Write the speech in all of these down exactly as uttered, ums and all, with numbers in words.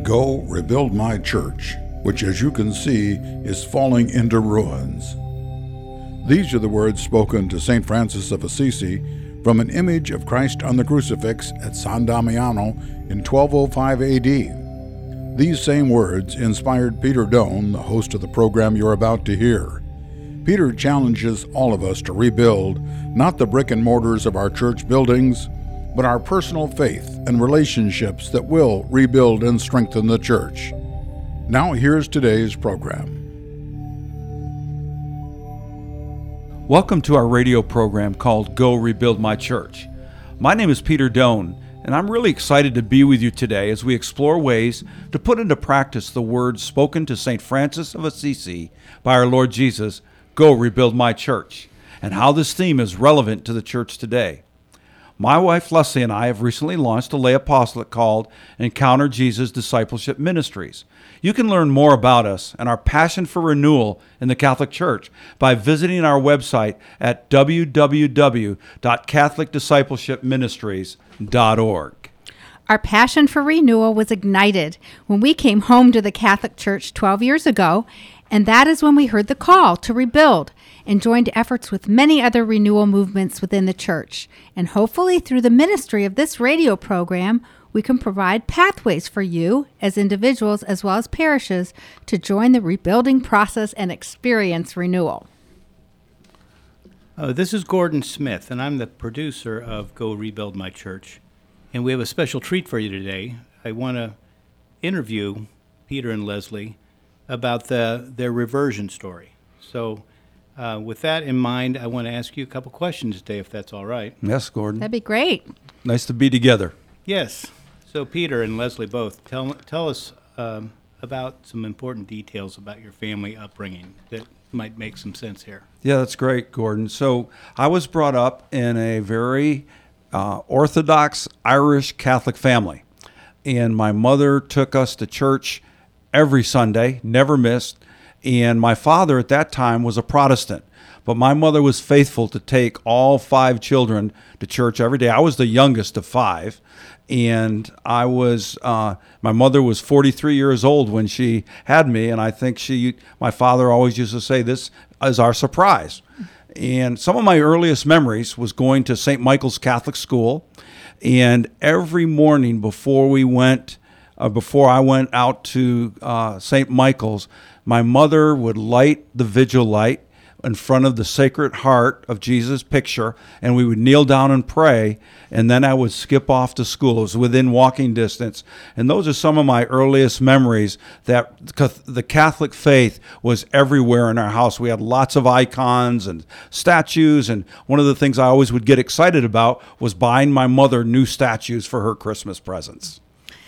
Go rebuild my church, which as you can see is falling into ruins. These are the words spoken to Saint Francis of Assisi from an image of Christ on the crucifix at San Damiano in twelve oh five A D. These same words inspired Peter Doan, the host of the program you're about to hear. Peter challenges all of us to rebuild not the brick and mortars of our church buildings, but our personal faith and relationships that will rebuild and strengthen the church. Now here's today's program. Welcome to our radio program called Go Rebuild My Church. My name is Peter Doan, and I'm really excited to be with you today as we explore ways to put into practice the words spoken to Saint Francis of Assisi by our Lord Jesus, Go Rebuild My Church, and how this theme is relevant to the church today. My wife Leslie and I have recently launched a lay apostolate called Encounter Jesus Discipleship Ministries. You can learn more about us and our passion for renewal in the Catholic Church by visiting our website at w w w dot catholic discipleship ministries dot org. Our passion for renewal was ignited when we came home to the Catholic Church twelve years ago, and that is when we heard the call to rebuild and joined efforts with many other renewal movements within the church. And hopefully through the ministry of this radio program, we can provide pathways for you as individuals as well as parishes to join the rebuilding process and experience renewal. Uh, this is Gordon Smith, and I'm the producer of Go Rebuild My Church. And we have a special treat for you today. I want to interview Peter and Leslie about the, their reversion story. So uh, with that in mind, I want to ask you a couple questions today, if that's all right. Yes, Gordon. That'd be great. Nice to be together. Yes. So Peter and Leslie both, tell tell us um, about some important details about your family upbringing that might make some sense here. Yeah, that's great, Gordon. So I was brought up in a very uh, Orthodox Irish Catholic family, and my mother took us to church every Sunday, never missed, and my father at that time was a Protestant. But my mother was faithful to take all five children to church every day. I was the youngest of five, and I was, uh, my mother was forty-three years old when she had me, and I think she, my father always used to say, this is our surprise. And some of my earliest memories was going to Saint Michael's Catholic School, and every morning before we went, uh, before I went out to uh, Saint Michael's, my mother would light the vigil light in front of the Sacred Heart of Jesus picture, and we would kneel down and pray, and then I would skip off to school. It was within walking distance. And those are some of my earliest memories that the Catholic faith was everywhere in our house. We had lots of icons and statues, and one of the things I always would get excited about was buying my mother new statues for her Christmas presents.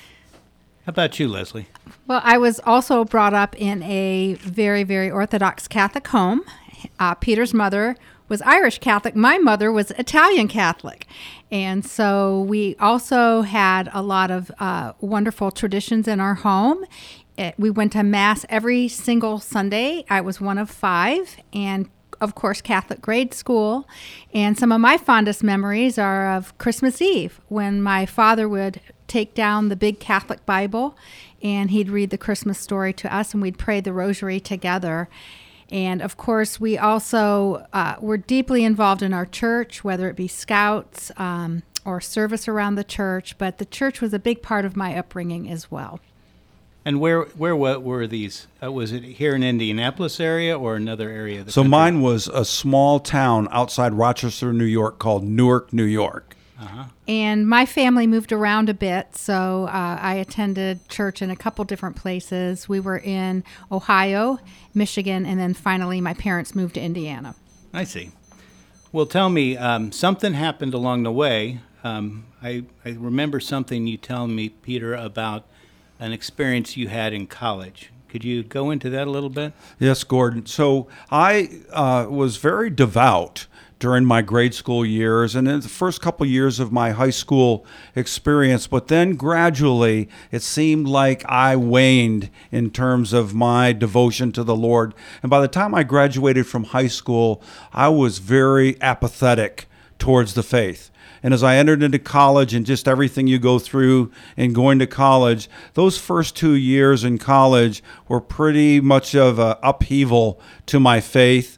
How about you, Leslie? Well, I was also brought up in a very, very Orthodox Catholic home. Uh, Peter's mother was Irish Catholic. My mother was Italian Catholic. And so we also had a lot of uh, wonderful traditions in our home. It, we went to Mass every single Sunday. I was one of five, and of course, Catholic grade school. And some of my fondest memories are of Christmas Eve, when my father would take down the big Catholic Bible, and he'd read the Christmas story to us, and we'd pray the rosary together. And of course, we also uh, were deeply involved in our church, whether it be scouts um, or service around the church, but the church was a big part of my upbringing as well. And where where what were these? Uh, was it here in Indianapolis area or another area of the So country? mine was a small town outside Rochester, New York called Newark, New York. Uh-huh. And my family moved around a bit, so uh, I attended church in a couple different places. We were in Ohio, Michigan, and then finally my parents moved to Indiana. I see. Well, tell me, um, something happened along the way. Um, I, I remember something you telling me, Peter, about an experience you had in college. Could you go into that a little bit? Yes, Gordon. So I uh, was very devout during my grade school years and in the first couple years of my high school experience, but then gradually it seemed like I waned in terms of my devotion to the Lord. And by the time I graduated from high school, I was very apathetic towards the faith. And as I entered into college and just everything you go through in going to college, those first two years in college were pretty much of an upheaval to my faith.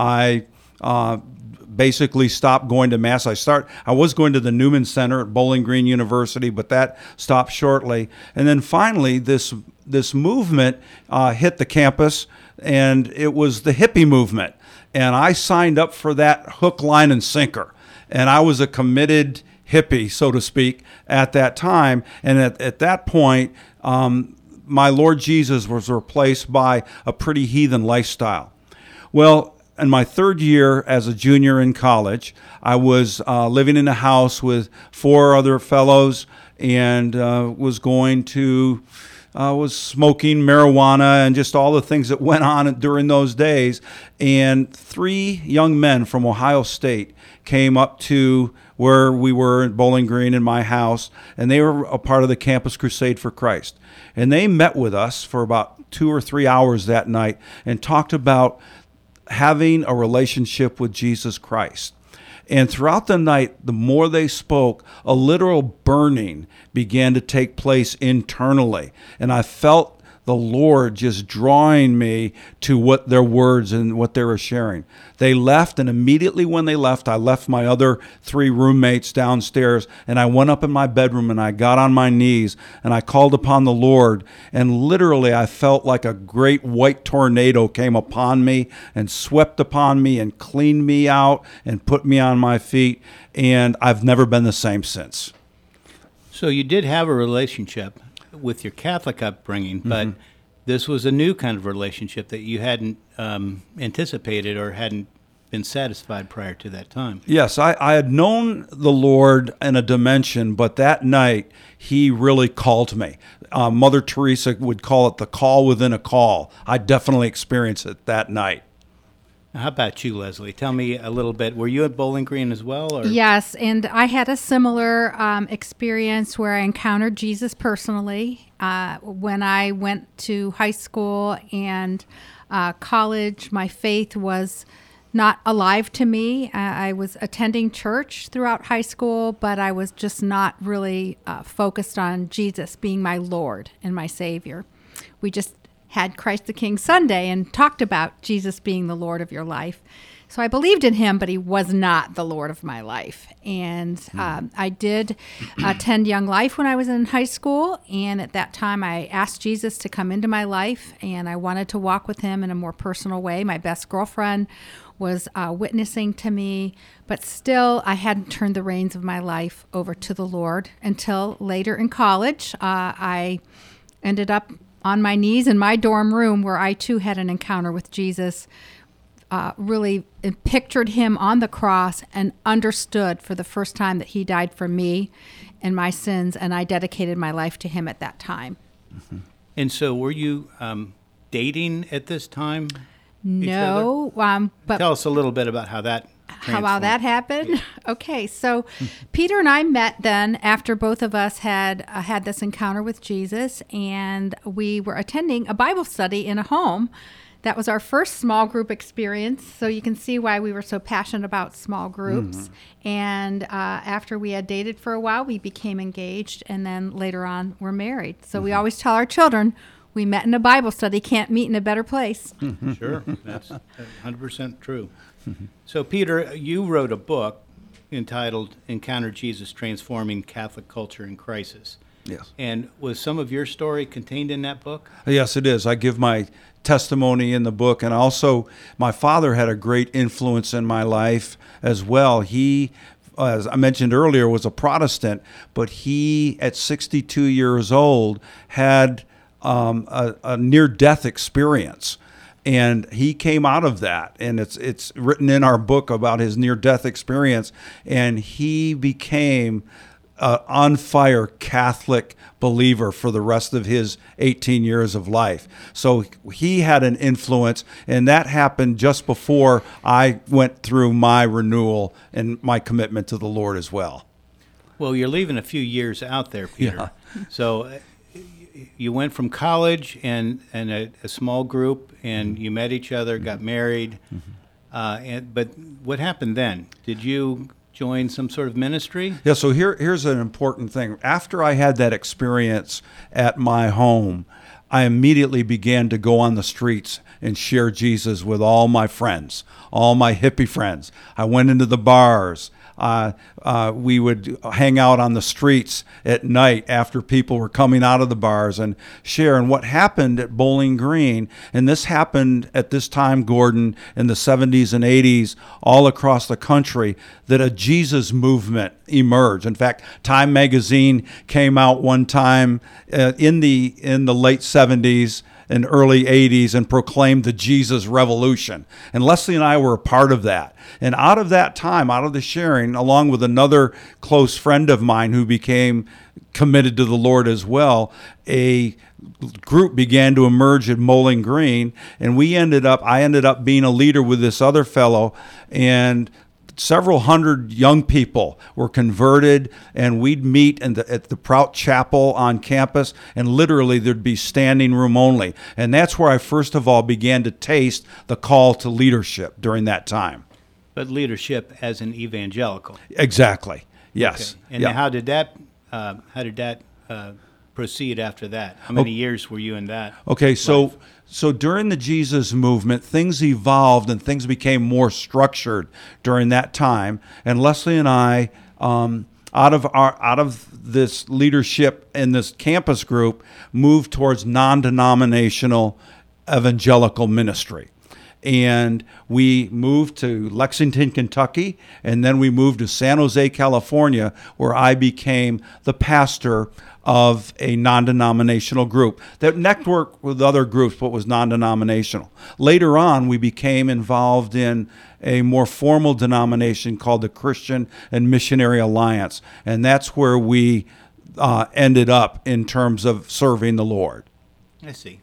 I uh, basically stopped going to Mass. I start. I was going to the Newman Center at Bowling Green University, but that stopped shortly. And then finally, this this movement uh, hit the campus, and it was the hippie movement. And I signed up for that hook, line, and sinker. And I was a committed hippie, so to speak, at that time. And at, at that point, um, my Lord Jesus was replaced by a pretty heathen lifestyle. Well, in my third year as a junior in college, I was uh, living in a house with four other fellows and uh, was going to... I uh, was smoking marijuana and just all the things that went on during those days. And three young men from Ohio State came up to where we were at Bowling Green in my house, and they were a part of the Campus Crusade for Christ. And they met with us for about two or three hours that night and talked about having a relationship with Jesus Christ. And throughout the night, the more they spoke, a literal burning began to take place internally. And I felt the Lord just drawing me to what their words and what they were sharing. They left, and immediately when they left, I left my other three roommates downstairs, and I went up in my bedroom, and I got on my knees, and I called upon the Lord, and literally I felt like a great white tornado came upon me and swept upon me and cleaned me out and put me on my feet, and I've never been the same since. So you did have a relationship with your Catholic upbringing, but mm-hmm. this was a new kind of relationship that you hadn't um, anticipated or hadn't been satisfied prior to that time. Yes, I, I had known the Lord in a dimension, but that night he really called me. Uh, Mother Teresa would call it the call within a call. I definitely experienced it that night. How about you, Leslie? Tell me a little bit. Were you at Bowling Green as well? Or? Yes, and I had a similar um, experience where I encountered Jesus personally uh, when I went to high school and uh, college. My faith was not alive to me. Uh, I was attending church throughout high school, but I was just not really uh, focused on Jesus being my Lord and my Savior. We just had Christ the King Sunday and talked about Jesus being the Lord of your life. So I believed in him, but he was not the Lord of my life. And um, I did attend Young Life when I was in high school. And at that time, I asked Jesus to come into my life, and I wanted to walk with him in a more personal way. My best girlfriend was uh, witnessing to me, but still I hadn't turned the reins of my life over to the Lord until later in college. Uh, I ended up on my knees in my dorm room where I too had an encounter with Jesus, uh, really pictured him on the cross and understood for the first time that he died for me and my sins, and I dedicated my life to him at that time. Mm-hmm. And so were you um, dating at this time? No. Um, but Tell us a little bit about how that How about that happened? Okay, so Peter and I met then after both of us had uh, had this encounter with Jesus, and we were attending a Bible study in a home. That was our first small group experience, so you can see why we were so passionate about small groups. Mm-hmm. And uh, after we had dated for a while, we became engaged, and then later on, we're married. So mm-hmm. we always tell our children, we met in a Bible study, can't meet in a better place. Mm-hmm. Sure, that's one hundred percent true. So, Peter, you wrote a book entitled Encounter Jesus, Transforming Catholic Culture in Crisis. Yes. And was some of your story contained in that book? Yes, it is. I give my testimony in the book, and also my father had a great influence in my life as well. He, as I mentioned earlier, was a Protestant, but he, at sixty-two years old, had um, a, a near-death experience. And he came out of that, and it's it's written in our book about his near-death experience, and he became an on-fire Catholic believer for the rest of his eighteen years of life. So he had an influence, and that happened just before I went through my renewal and my commitment to the Lord as well. Well, you're leaving a few years out there, Peter. Yeah. So you went from college and, and a, a small group, and you met each other, got married. Mm-hmm. Uh, and, but what happened then? Did you join some sort of ministry? Yeah, so here, here's an important thing. After I had that experience at my home, I immediately began to go on the streets and share Jesus with all my friends, all my hippie friends. I went into the bars. Uh, uh, we would hang out on the streets at night after people were coming out of the bars and share. And what happened at Bowling Green, and this happened at this time, Gordon, in the seventies and eighties, all across the country, that a Jesus movement emerged. In fact, Time magazine came out one time uh, in the in the late seventies and early eighties and proclaimed the Jesus Revolution. And Leslie and I were a part of that. And out of that time, out of the sharing, along with another close friend of mine who became committed to the Lord as well, a group began to emerge at Bowling Green. And we ended up, I ended up being a leader with this other fellow, and several hundred young people were converted, and we'd meet in the, at the Prout Chapel on campus, and literally there'd be standing room only. And that's where I first of all began to taste the call to leadership during that time. But leadership as an evangelical. Exactly. Yes. Okay. And Yeah. how did that uh, how did that uh, proceed after that? How many years were you in that? Okay, so life? so during the Jesus movement, things evolved and things became more structured during that time. And Leslie and I, um, out of our out of this leadership in this campus group, moved towards non-denominational evangelical ministry. And we moved to Lexington, Kentucky, and then we moved to San Jose, California, where I became the pastor of a non-denominational group that networked with other groups but was non-denominational. Later on, we became involved in a more formal denomination called the Christian and Missionary Alliance, and that's where we uh, ended up in terms of serving the Lord. I see.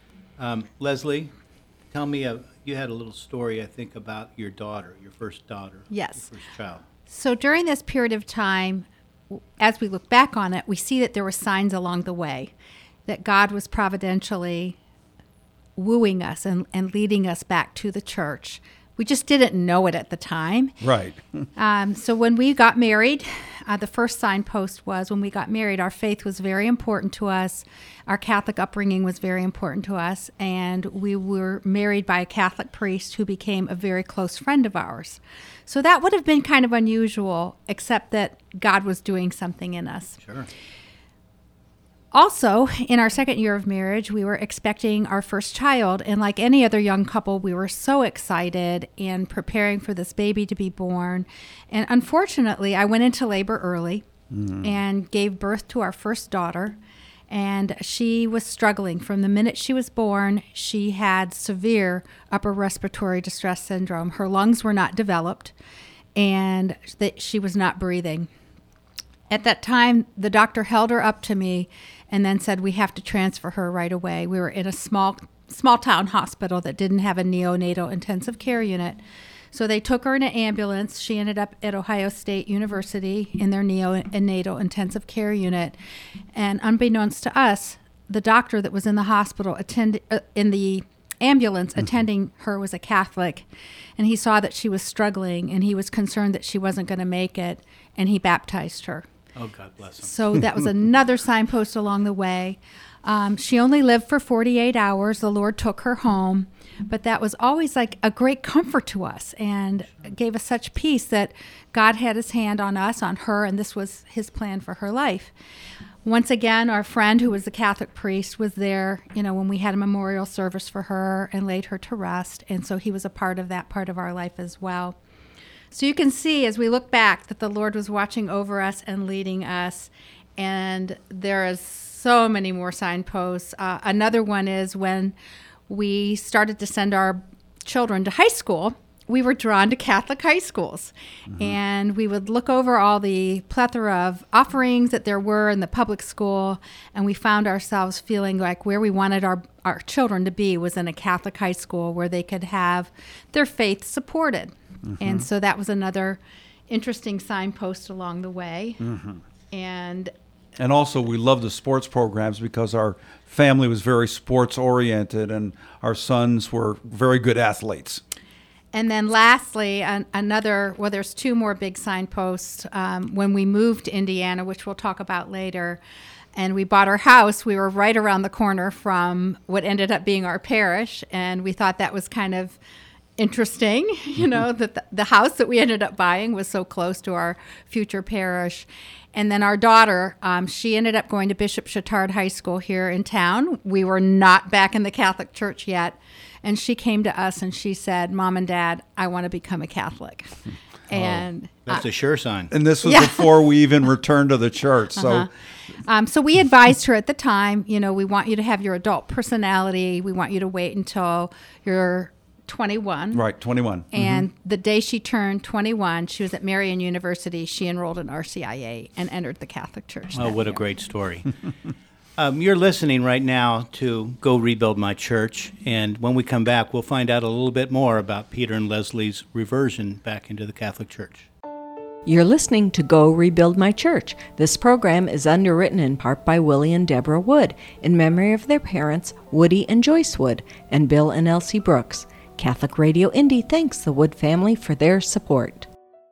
Um, Leslie, tell me, a, you had a little story, I think, about your daughter, your first daughter. Yes. Your first child. So during this period of time, as we look back on it, we see that there were signs along the way, that God was providentially wooing us and, and leading us back to the church. We just didn't know it at the time. Right. Um, so when we got married, uh, the first signpost was when we got married, our faith was very important to us. Our Catholic upbringing was very important to us. And we were married by a Catholic priest who became a very close friend of ours. So that would have been kind of unusual, except that God was doing something in us. Sure. Also, in our second year of marriage, we were expecting our first child. And like any other young couple, we were so excited and preparing for this baby to be born. And unfortunately, I went into labor early mm. and gave birth to our first daughter. And she was struggling. From the minute she was born, she had severe upper respiratory distress syndrome. Her lungs were not developed, and that she was not breathing. At that time, the doctor held her up to me and then said, we have to transfer her right away. We were in a small small town hospital that didn't have a neonatal intensive care unit. So they took her in an ambulance. She ended up at Ohio State University in their neonatal intensive care unit. And unbeknownst to us, the doctor that was in the hospital attend, uh, in the ambulance mm-hmm. attending her was a Catholic. And he saw that she was struggling, and he was concerned that she wasn't going to make it, and he baptized her. Oh, God bless him. So that was another signpost along the way. Um, she only lived for forty-eight hours. The Lord took her home. But that was always like a great comfort to us and gave us such peace that God had his hand on us, on her, and this was his plan for her life. Once again, our friend who was the Catholic priest was there, you know, when we had a memorial service for her and laid her to rest. And so he was a part of that part of our life as well. So you can see as we look back that the Lord was watching over us and leading us. And there is so many more signposts. Uh, another one is when we started to send our children to high school, we were drawn to Catholic high schools. Mm-hmm. And we would look over all the plethora of offerings that there were in the public school, and we found ourselves feeling like where we wanted our, our children to be was in a Catholic high school where they could have their faith supported. Mm-hmm. And so that was another interesting signpost along the way. Mm-hmm. And And also, we loved the sports programs because our family was very sports oriented and our sons were very good athletes. And then lastly, an, another, well, there's two more big signposts. Um, when we moved to Indiana, which we'll talk about later, and we bought our house, we were right around the corner from what ended up being our parish. And we thought that was kind of interesting, you know, that the, the house that we ended up buying was so close to our future parish. And then our daughter, um, she ended up going to Bishop Chatard High School here in town. We were not back in the Catholic Church yet. And she came to us and she said, Mom and Dad, I want to become a Catholic. And oh, that's uh, a sure sign. And this was Yeah. before we even returned to the church. So Uh-huh. Um, so we advised her at the time, you know, we want you to have your adult personality. We want you to wait until you're twenty-one. right, twenty-one. And the day she turned twenty-one, she was at Marian University. She enrolled in R C I A and entered the Catholic Church. Oh, that what a year. great story. um, you're listening right now to Go Rebuild My Church, and when we come back, we'll find out a little bit more about Peter and Leslie's reversion back into the Catholic Church. You're listening to Go Rebuild My Church. This program is underwritten in part by Willie and Deborah Wood in memory of their parents, Woody and Joyce Wood, and Bill and Elsie Brooks. Catholic Radio Indy thanks the Wood family for their support.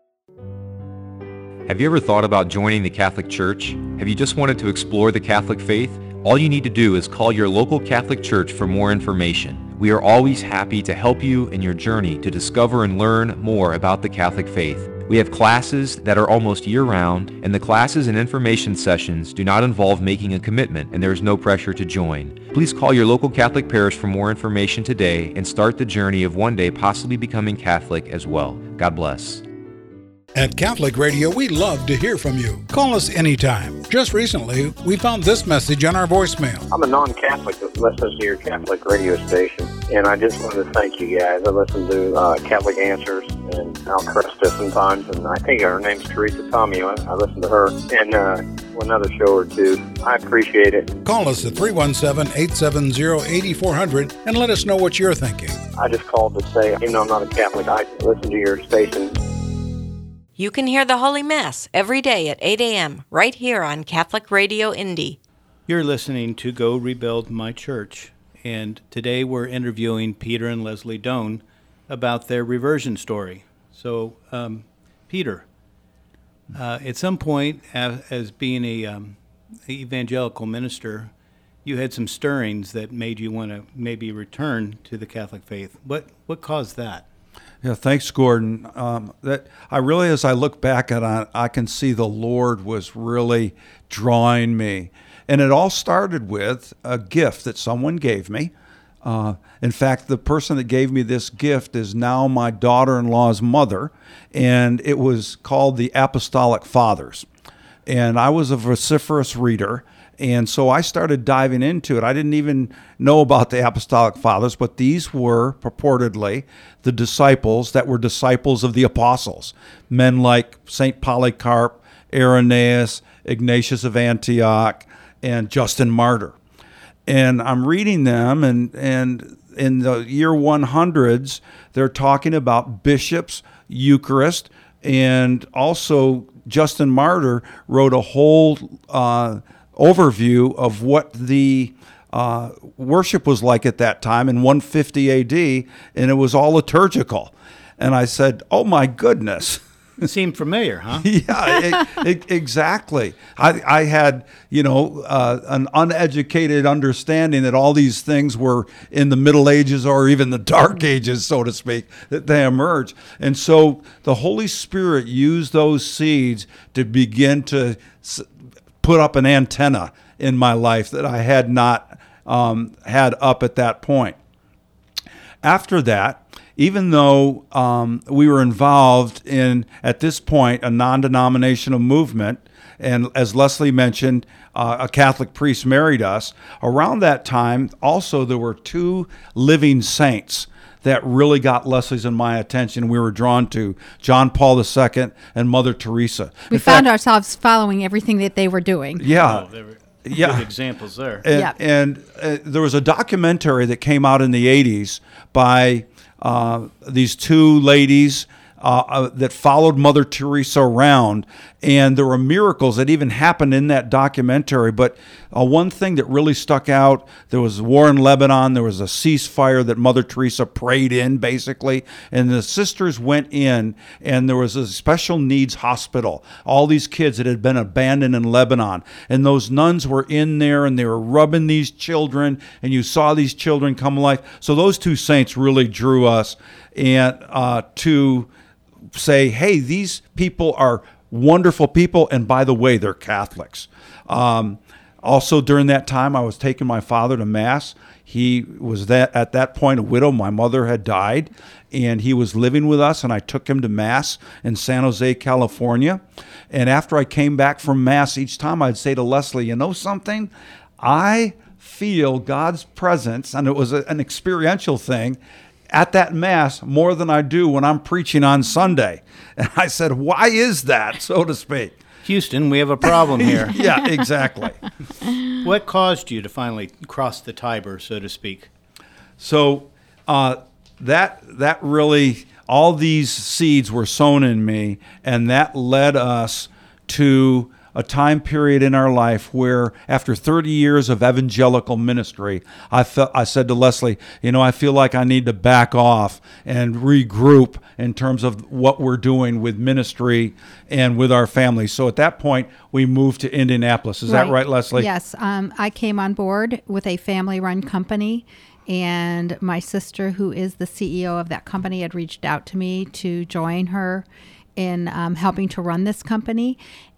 Have you ever thought about joining the Catholic Church? Have you just wanted to explore the Catholic faith? All you need to do is call your local Catholic Church for more information. We are always happy to help you in your journey to discover and learn more about the Catholic faith. We have classes that are almost year-round, and the classes and information sessions do not involve making a commitment, and there is no pressure to join. Please call your local Catholic parish for more information today and start the journey of one day possibly becoming Catholic as well. God bless. At Catholic Radio, we love to hear from you. Call us anytime. Just recently, we found this message on our voicemail. I'm a non-Catholic that listens to your Catholic radio station, and I just wanted to thank you guys. I listen to uh, Catholic Answers and Al Cresta sometimes, and I think her name's Teresa Tomeo. I, I listen to her, and uh, another show or two. I appreciate it. Call us at three one seven, eight seven zero, eight four zero zero and let us know what you're thinking. I just called to say, even though I'm not a Catholic, I listen to your station. You can hear the Holy Mass every day at eight a.m. right here on Catholic Radio Indy. You're listening to Go Rebuild My Church, and today we're interviewing Peter and Leslie Doan about their reversion story. So, um, Peter, uh, at some point, as, as being a um, evangelical minister, you had some stirrings that made you want to maybe return to the Catholic faith. What what caused that? Yeah, thanks, Gordon. Um, that I really, as I look back at it, I can see the Lord was really drawing me. And it all started with a gift that someone gave me. Uh, in fact, the person that gave me this gift is now my daughter-in-law's mother, and it was called the Apostolic Fathers. And I was a vociferous reader, and so I started diving into it. I didn't even know about the Apostolic Fathers, but these were purportedly the disciples that were disciples of the apostles, men like Saint Polycarp, Irenaeus, Ignatius of Antioch, and Justin Martyr. And I'm reading them, and, and in the year hundreds, they're talking about bishops, Eucharist, and also Justin Martyr wrote a whole uh, overview of what the uh, worship was like at that time in one fifty A D, and it was all liturgical. And I said, oh my goodness. It seemed familiar, huh? Yeah, it, it, exactly. I, I had, you know, uh, an uneducated understanding that all these things were in the Middle Ages or even the Dark Ages, so to speak, that they emerged. And so the Holy Spirit used those seeds to begin to s- put up an antenna in my life that I had not um, had up at that point. After that, even though um, we were involved in, at this point, a non-denominational movement, and as Leslie mentioned, uh, a Catholic priest married us, around that time, also there were two living saints that really got Leslie's and my attention. We were drawn to John Paul the Second and Mother Teresa. We In found fact, ourselves following everything that they were doing. Yeah. Oh, there were Yeah. good examples there. And, Yep. and uh, there was a documentary that came out in the eighties by uh, these two ladies, uh, uh, that followed Mother Teresa around, and there were miracles that even happened in that documentary. But uh, one thing that really stuck out, there was war in Lebanon, there was a ceasefire that Mother Teresa prayed in, basically, and the sisters went in, and there was a special needs hospital. All these kids that had been abandoned in Lebanon, and those nuns were in there, and they were rubbing these children, and you saw these children come to life. So those two saints really drew us, and uh, to say, hey, these people are wonderful people, and by the way, they're Catholics. Um, also, during that time, I was taking my father to Mass. He was that at that point a widow. My mother had died, and he was living with us, and I took him to Mass in San Jose, California. And after I came back from Mass, each time I'd say to Leslie, you know something? I feel God's presence, and it was a, an experiential thing, at that Mass more than I do when I'm preaching on Sunday. And I said, why is that, so to speak? Houston, we have a problem here. Yeah, exactly. What caused you to finally cross the Tiber, so to speak? So uh, that that really, all these seeds were sown in me, and that led us to a time period in our life where, after thirty years of evangelical ministry, I felt I said to Leslie, you know, I feel like I need to back off and regroup in terms of what we're doing with ministry and with our family. So at that point, we moved to Indianapolis. Is that right, Leslie? Yes. Um, I came on board with a family-run company, and my sister, who is the C E O of that company, had reached out to me to join her in um, helping to run this company.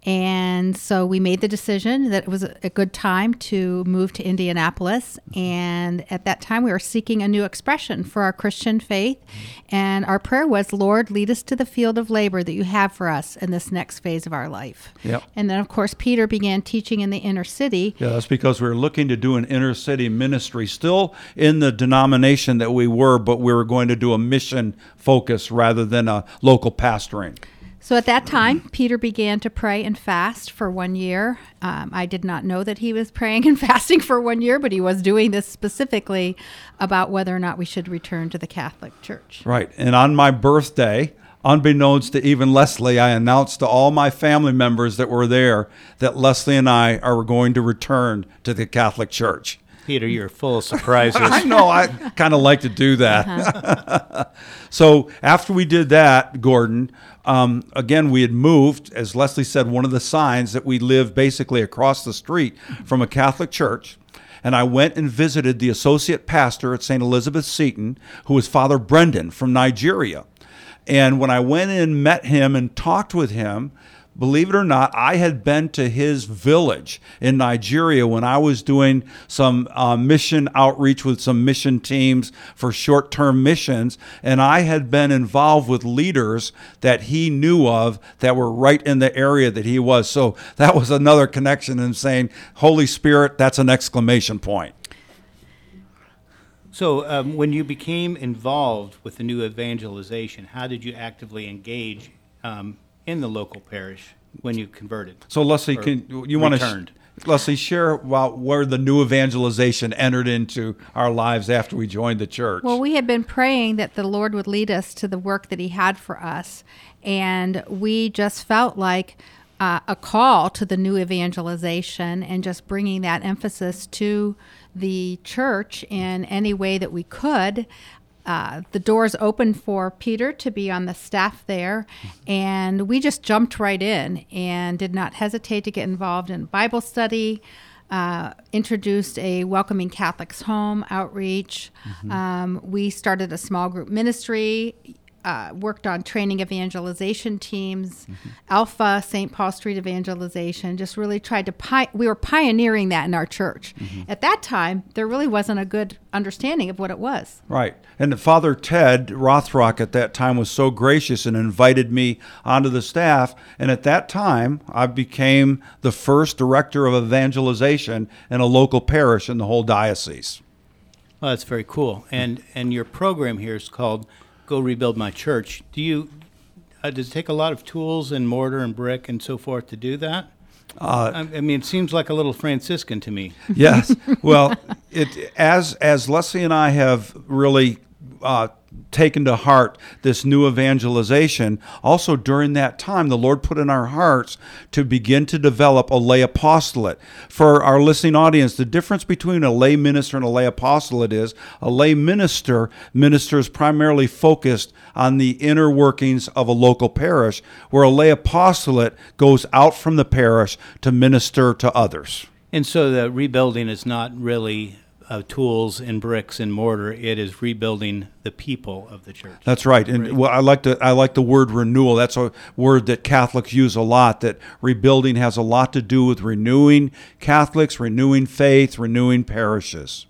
And so we made the decision that it was a good time to move to Indianapolis. And at that time, we were seeking a new expression for our Christian faith. And our prayer was, Lord, lead us to the field of labor that you have for us in this next phase of our life. Yep. And then, of course, Peter began teaching in the inner city. Yeah, that's because we were looking to do an inner city ministry, still in the denomination that we were, but we were going to do a mission focus rather than a local pastoring. So at that time, Peter began to pray and fast for one year. Um, I did not know that he was praying and fasting for one year, but he was doing this specifically about whether or not we should return to the Catholic Church. Right. And on my birthday, unbeknownst to even Leslie, I announced to all my family members that were there that Leslie and I are going to return to the Catholic Church. Peter, you're full of surprises. I know. I kind of like to do that. Uh-huh. So after we did that, Gordon, um, again, we had moved, as Leslie said, one of the signs that we live basically across the street from a Catholic church. And I went and visited the associate pastor at Saint Elizabeth Seton, who was Father Brendan from Nigeria. And when I went in, met him, and talked with him, believe it or not, I had been to his village in Nigeria when I was doing some uh, mission outreach with some mission teams for short-term missions, and I had been involved with leaders that he knew of that were right in the area that he was. So that was another connection in saying, Holy Spirit, that's an exclamation point. So um, when you became involved with the new evangelization, how did you actively engage um, in the local parish when you converted? So Leslie, can you want to sh- Leslie share about where the new evangelization entered into our lives after we joined the church? Well, we had been praying that the Lord would lead us to the work that he had for us, and we just felt like uh, a call to the new evangelization and just bringing that emphasis to the church in any way that we could. Uh, the doors opened for Peter to be on the staff there, and we just jumped right in and did not hesitate to get involved in Bible study, uh, introduced a Welcoming Catholics Home outreach. Mm-hmm. Um, we started a small group ministry, uh, worked on training evangelization teams, mm-hmm. Alpha, Saint Paul Street evangelization, just really tried to, pi- we were pioneering that in our church. Mm-hmm. At that time, there really wasn't a good understanding of what it was. Right. And Father Ted Rothrock at that time was so gracious and invited me onto the staff. And at that time, I became the first director of evangelization in a local parish in the whole diocese. Oh, that's very cool. And and your program here is called Go Rebuild My Church. Do you uh, does it take a lot of tools and mortar and brick and so forth to do that? Uh, I, I mean, it seems like a little Franciscan to me. Yes. Well, it as as Leslie and I have really uh, taken to heart this new evangelization, also during that time, the Lord put in our hearts to begin to develop a lay apostolate. For our listening audience, the difference between a lay minister and a lay apostolate is a lay minister ministers primarily focused on the inner workings of a local parish, where a lay apostolate goes out from the parish to minister to others. And so the rebuilding is not really Uh, tools and bricks and mortar. It is rebuilding the people of the church. That's right. And well, I like to I like the word renewal. That's a word that Catholics use a lot, that rebuilding has a lot to do with renewing Catholics, renewing faith, renewing parishes.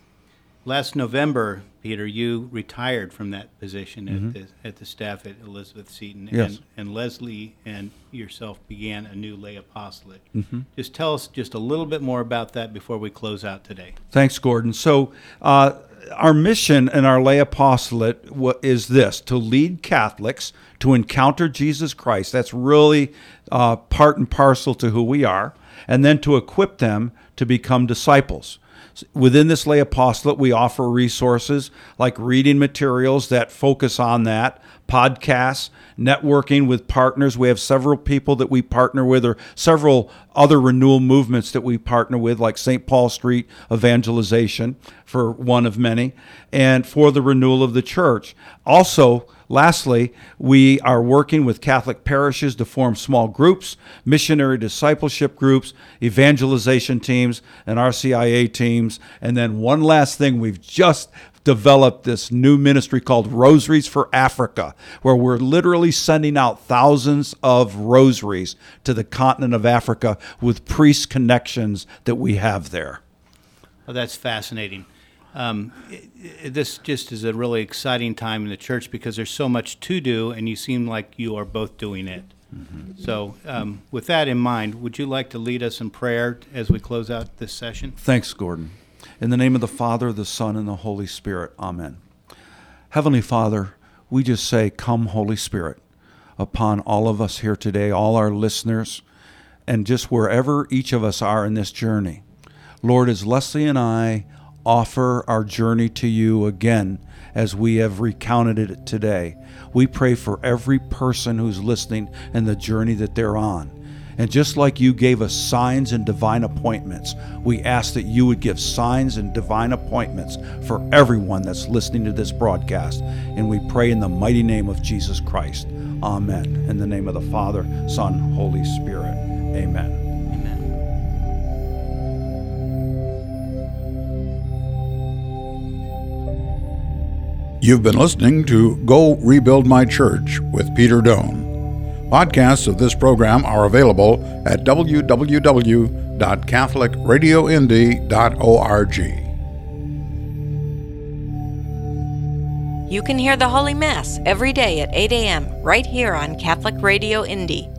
Last November, Peter, you retired from that position Mm-hmm. at the at the staff at Elizabeth Seton, Yes. and, and Leslie and yourself began a new lay apostolate. Mm-hmm. Just tell us just a little bit more about that before we close out today. Thanks, Gordon. So uh, our mission in our lay apostolate wa- is this: to lead Catholics to encounter Jesus Christ. That's really uh, part and parcel to who we are. And then to equip them to become disciples. Within this lay apostolate, we offer resources like reading materials that focus on that, podcasts, networking with partners. We have several people that we partner with, or several other renewal movements that we partner with, like Saint Paul Street Evangelization, for one of many, and for the renewal of the church. Also, lastly, we are working with Catholic parishes to form small groups, missionary discipleship groups, evangelization teams, and R C I A teams. And then one last thing, we've just developed this new ministry called Rosaries for Africa, where we're literally sending out thousands of rosaries to the continent of Africa with priest connections that we have there. Oh, that's fascinating. Um, it, it, this just is a really exciting time in the church because there's so much to do, and you seem like you are both doing it. Mm-hmm. So um, with that in mind, would you like to lead us in prayer as we close out this session? Thanks, Gordon. In the name of the Father, the Son, and the Holy Spirit, amen. Heavenly Father, we just say, come, Holy Spirit, upon all of us here today, all our listeners, and just wherever each of us are in this journey. Lord, as Leslie and I offer our journey to you again as we have recounted it today, we pray for every person who's listening and the journey that they're on. And just like you gave us signs and divine appointments, we ask that you would give signs and divine appointments for everyone that's listening to this broadcast. And we pray in the mighty name of Jesus Christ. Amen. In the name of the Father, Son, Holy Spirit. Amen. You've been listening to Go Rebuild My Church with Peter Doan. Podcasts of this program are available at w w w dot catholic radio indy dot org. You can hear the Holy Mass every day at eight a.m. right here on Catholic Radio Indy.